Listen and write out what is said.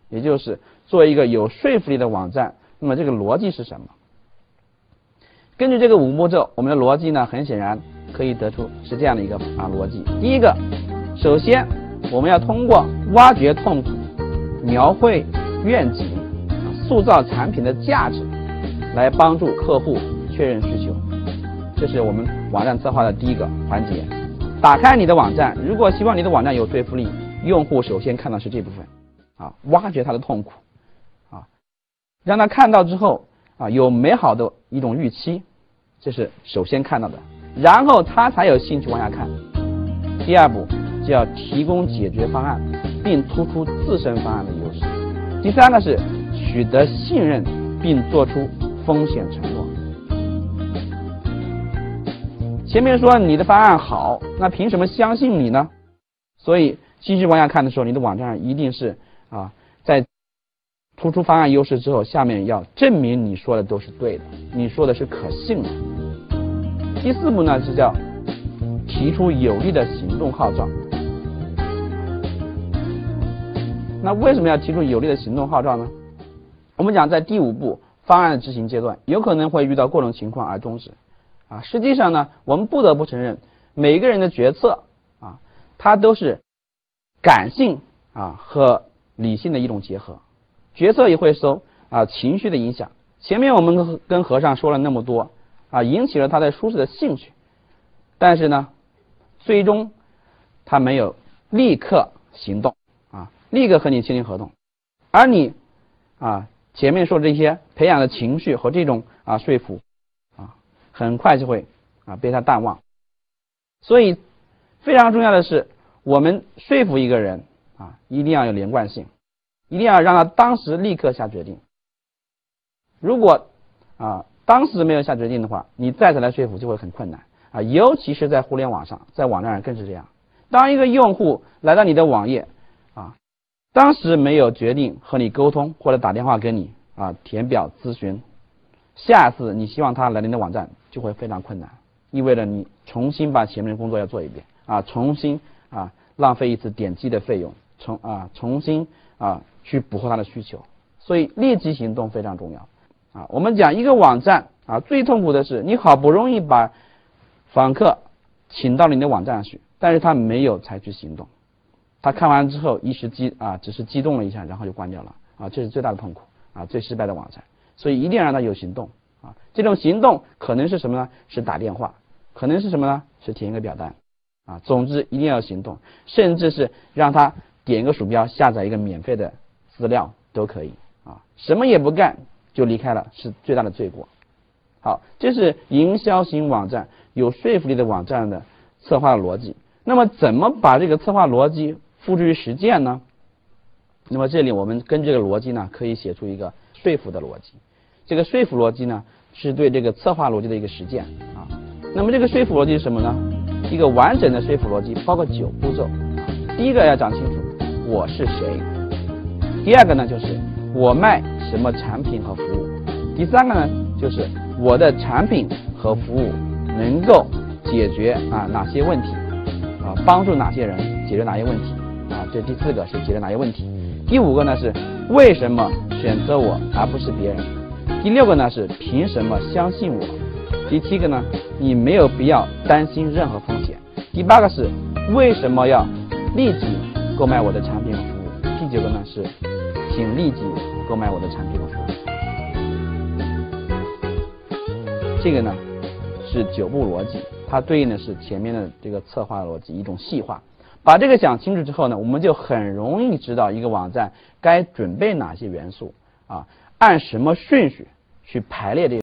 也就是做一个有说服力的网站。那么这个逻辑是什么？根据这个5步骤，我们的逻辑呢，很显然可以得出是这样的一个逻辑。第一个，首先我们要通过挖掘痛苦、描绘愿景、塑造产品的价值，来帮助客户确认需求。这是我们网站策划的第一个环节。打开你的网站，如果希望你的网站有说服力，用户首先看到是这部分挖掘他的痛苦让他看到之后有美好的一种预期，这是首先看到的，然后他才有兴趣往下看。第二步就要提供解决方案，并突出自身方案的优势。第三个是取得信任，并做出风险承诺。前面说你的方案好，那凭什么相信你呢？所以继续往下看的时候，你的网站上一定是在突出方案优势之后，下面要证明你说的都是对的，你说的是可信的。第4步呢是叫提出有力的行动号召。那为什么要提出有力的行动号召呢？我们讲在第5步方案的执行阶段，有可能会遇到各种情况而终止实际上呢，我们不得不承认，每一个人的决策它都是感性和理性的一种结合，决策也会受情绪的影响。前面我们跟和尚说了那么多引起了他的舒适的兴趣，但是呢，最终他没有立刻行动立刻和你签订合同，而你前面说这些培养的情绪和这种说服很快就会被他淡忘。所以非常重要的是，我们说服一个人一定要有连贯性，一定要让他当时立刻下决定。如果当时没有下决定的话，你再次来说服就会很困难尤其是在互联网上，在网站上更是这样。当一个用户来到你的网页当时没有决定和你沟通，或者打电话给你填表咨询，下次你希望他来你的网站就会非常困难，意味着你重新把前面的工作要做一遍重新浪费一次点击的费用，重新去捕获他的需求。所以立即行动非常重要我们讲一个网站最痛苦的是，你好不容易把访客请到你的网站去，但是他没有采取行动，他看完之后只是激动了一下，然后就关掉了这是最大的痛苦最失败的网站。所以一定要让他有行动这种行动可能是什么呢？是打电话，可能是什么呢？是填一个表单总之一定要有行动，甚至是让他点一个鼠标下载一个免费的资料都可以什么也不干就离开了，是最大的罪过。好，这是营销型网站有说服力的网站的策划逻辑。那么怎么把这个策划逻辑付诸于实践呢？那么这里我们根据这个逻辑呢，可以写出一个说服的逻辑。这个说服逻辑呢，是对这个策划逻辑的一个实践那么这个说服逻辑是什么呢？一个完整的说服逻辑包括9步骤第一个要讲清楚我是谁，第二个呢就是我卖什么产品和服务，第三个呢就是我的产品和服务能够解决哪些问题帮助哪些人解决哪些问题这第4个是解决哪些问题，第5个呢是为什么选择我而不是别人，第6个呢是凭什么相信我，第7个呢你没有必要担心任何风险，第8个是为什么要立即购买我的产品和服务，第9个呢是请立即购买我的产品和服务。这个呢是9步逻辑，它对应的是前面的这个策划逻辑一种细化。把这个讲清楚之后呢，我们就很容易知道一个网站该准备哪些元素按什么顺序去排列这